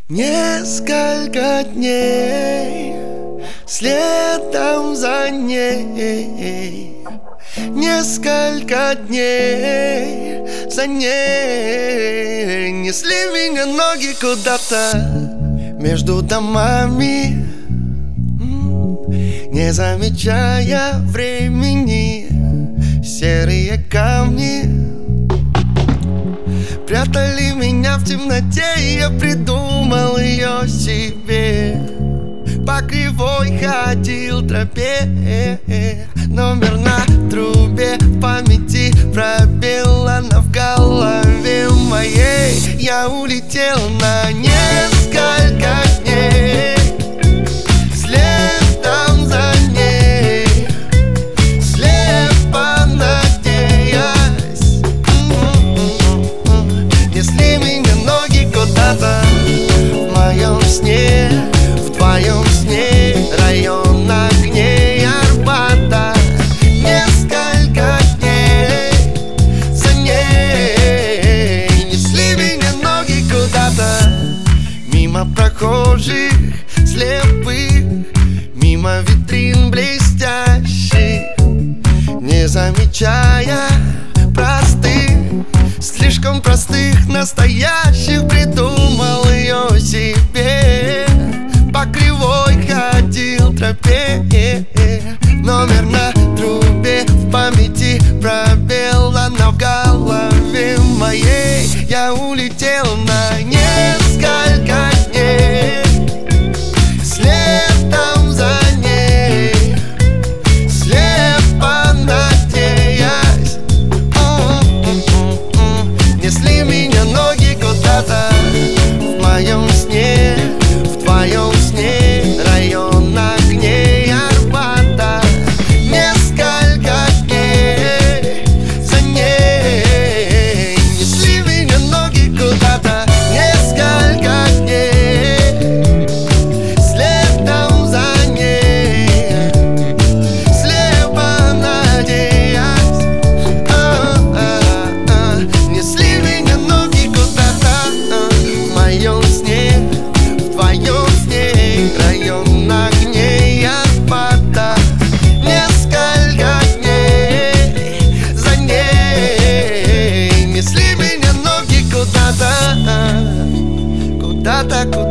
Несколько дней следом за ней, несколько дней за ней. Несли меня ноги куда-то между домами, не замечая времени. Серые камни прятали меня в темноте, и я придумал ее себе. По кривой ходил тропе, номер на трубе в памяти пробел, она в голове моей. Я улетел на несколько дней следом за ней, слепо надеясь. Несли меня ноги куда-то в моем сне, в твоем сне, район огней Арбата. Несколько дней за ней. Несли меня ноги куда-то мимо прохожих слепых, мимо витрин блестящих, не замечая простых, слишком простых, настоящих. Придумал ее себе. По кривой ходил тропе, номер на трубе в памяти пробел, она в голове моей. Я улетел на несколько дней следом за ней, слепо надеясь. Несли меня ноги куда-то в моем сне, в твоем сне, район огней Арбата. Несколько дней за ней. Несли меня ноги куда-то несколько дней следом за ней, слепо надеясь. Несли меня ноги куда-то в моем сне, в твоем сне, район огней Арбата. Несколько дней за ней. Несли меня ноги куда-то, куда-то, куда-то.